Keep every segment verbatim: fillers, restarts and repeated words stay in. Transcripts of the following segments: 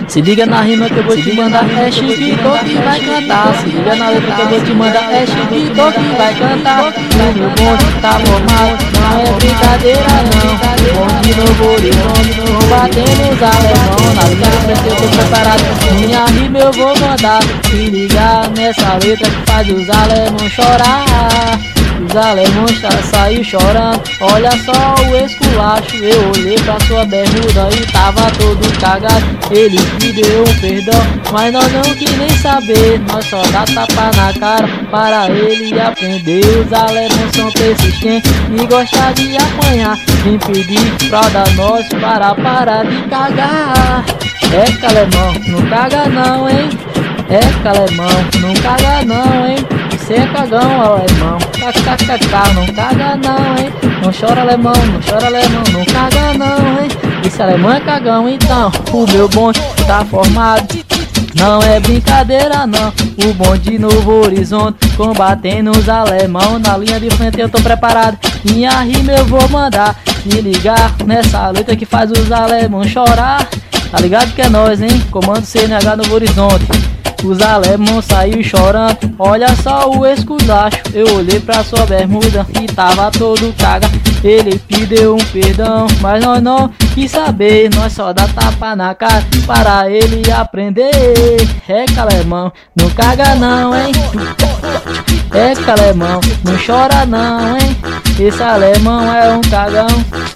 Se liga na rima que eu vou te mandar, é Chiquito que vai cantar. Se liga na letra que eu vou te mandar, é Chiquito que vai cantar. O meu bonde tá formado, não é brincadeira não. Bonde Novo Horizonte, vou batendo os alemão. Na linha de frente eu tô preparado, minha rima eu vou mandar. Se ligar nessa letra que faz os alemão chorar. Os alemães já saiu chorando, olha só o esculacho. Eu olhei pra sua bermuda e tava todo cagado. Ele pediu um perdão, mas nós não quis nem saber. Nós só dá tapa na cara para ele aprender. Os alemães são persistentes e gostam de apanhar. Vim pedir pra dar nós para parar de cagar. É que alemão, não caga não, hein? É que alemão, não caga não, hein? Você é cagão, alemão, kkkk, não caga não, hein? Não chora alemão, não chora alemão, não caga não, hein? Esse alemão é cagão, então o meu bonde tá formado. Não é brincadeira não, o bonde Novo Horizonte combatendo os alemão. Na linha de frente eu tô preparado, minha rima eu vou mandar. Me ligar nessa letra que faz os alemão chorar. Tá ligado que é nós, hein? Comando C N H Novo Horizonte. Os alemãos saiu chorando, olha só o esculacho. Eu olhei pra sua bermuda e tava todo caga. Ele pediu um perdão, mas nós não quis saber. Nós só dá tapa na cara para ele aprender. É que alemão, não caga não, hein? É que alemão, não chora não, hein? Esse alemão é um cagão.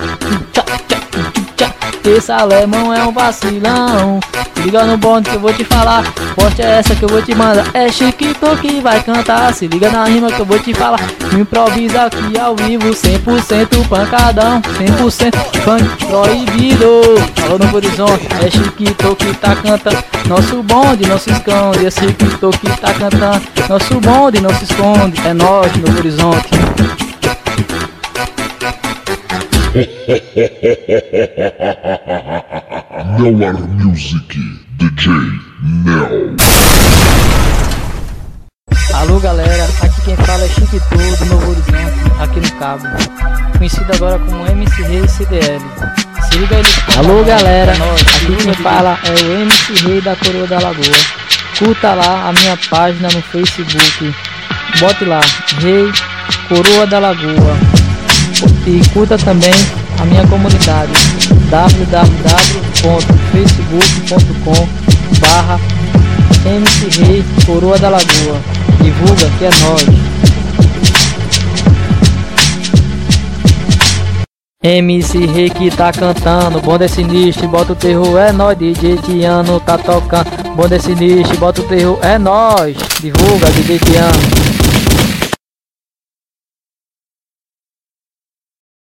Esse alemão é um vacilão. Liga no bonde que eu vou te falar, forte é essa que eu vou te mandar. É Chiquito que vai cantar. Se liga na rima que eu vou te falar. Improvisa aqui ao vivo, cem por cento pancadão, cem por cento funk proibido. Alô Novo Horizonte, é Chiquito que tá cantando. Nosso bonde não se esconde, é Chiquito que tá cantando. Nosso bonde não se esconde, é nós Novo Horizonte. Nel Ar Music, D J Nel. Alô galera, aqui quem fala é Chiquito do Novo Horizonte, aqui no Cabo, conhecido agora como M C Rei C D L. Se liga aí no... Alô galera, aqui quem fala é o M C Rei da Coroa da Lagoa. Curta lá a minha página no Facebook, bote lá, Rei Coroa da Lagoa. E curta também a minha comunidade, w w w ponto facebook ponto com barra M C Rei Coroa da Lagoa. Divulga que é nóis. M C Rei que tá cantando, bom é sinistro, bota o terror, é nóis. D J Tiano tá tocando, bom é sinistro, bota o terror, é nóis. Divulga D J Tiano.